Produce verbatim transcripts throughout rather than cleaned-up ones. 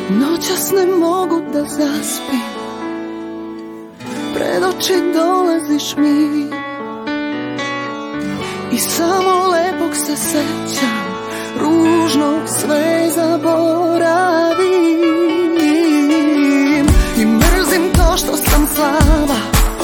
Noćas ne mogu da zaspim, pred oči dolaziš mi i samo lepog se sećam, ružnog sve zaboravim. I mrzim to što sam slaba,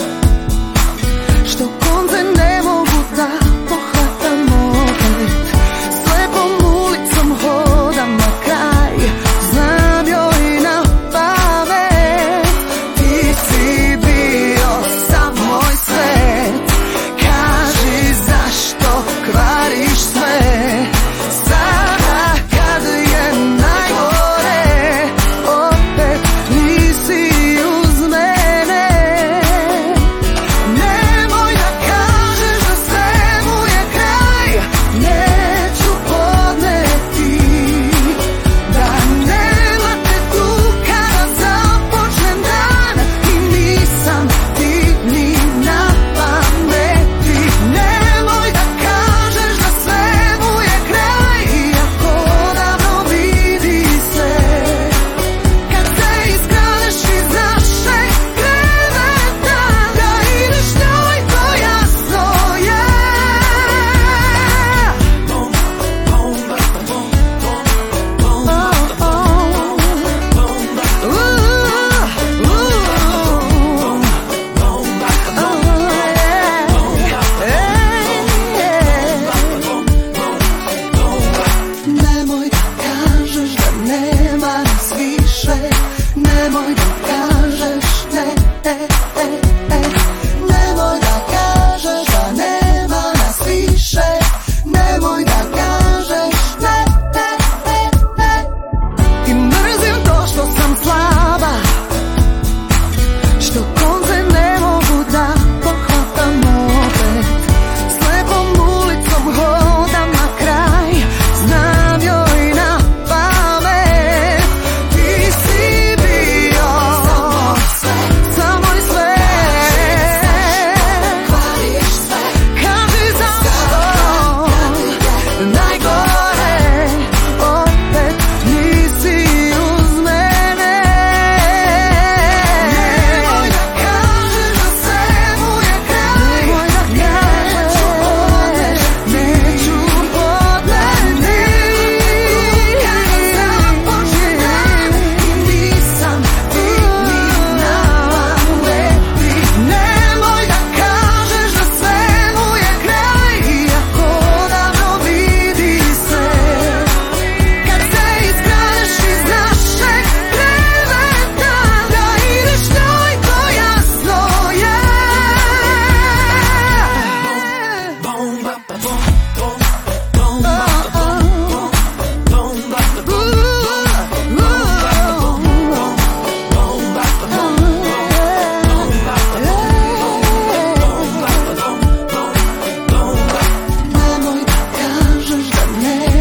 što konce ne mogu da pohvatam opet. Slepom ulicom hodam na kraj, znam joj na pamet. Ti si bio sam moj svet, kaži zašto kvariš sve. Sada kad je najgore, opet nisi uz mene. Nemoj da kažeš da svemu je kraj, neću podneti da nema te tu kada započnem dan i nisam ti ni na pameti. Nemoj da kažeš da svemu je kraj, iako odavno vidi se. Kad se iskradeš iz našeg kreveta, da ideš njoj, to jasno je. Nemoj da kažeš da nema nas više, nemoj da kažeš ne, ne, ne, ne. Nemoj da kažeš da nema nas više, nemoj da kažeš ne, ne, ne, ne. I mrzim to što sam slaba, što konce ne mogu da pohvatam opet. Slepom ulicom hodam na kraj, znam joj na pamet. Ti si bio sam moj svet, kaži zašto najgore, opet nisi uz mene. Nemoj da kažeš da svemu je kraj, neću podneti, neću podneti kada započnem dan i nisam ti ni na pameti. Nemoj da kažeš da svemu je kraj, iako odavno vidi se. Kad se iskradeš iz našeg kreveta, da ideš njoj, to jasno je. Nemoj da kažeš da ne